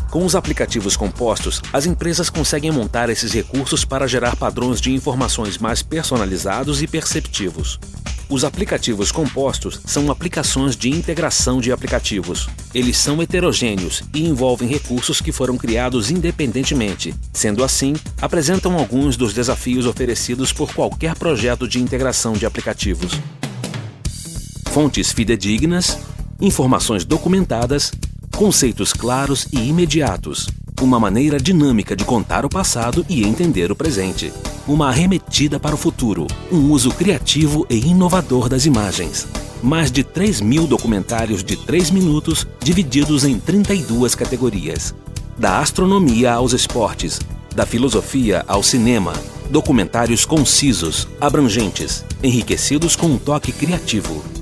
Com os aplicativos compostos, as empresas conseguem montar esses recursos para gerar padrões de informações mais personalizados e perceptivos. Os aplicativos compostos são aplicações de integração de aplicativos. Eles são heterogêneos e envolvem recursos que foram criados independentemente. Sendo assim, apresentam alguns dos desafios oferecidos por qualquer projeto de integração de aplicativos. Fontes fidedignas, informações documentadas, conceitos claros e imediatos, uma maneira dinâmica de contar o passado e entender o presente, uma arremetida para o futuro, um uso criativo e inovador das imagens. Mais de 3.000 documentários de 3 minutos divididos em 32 categorias. Da astronomia aos esportes, da filosofia ao cinema, documentários concisos, abrangentes, enriquecidos com um toque criativo.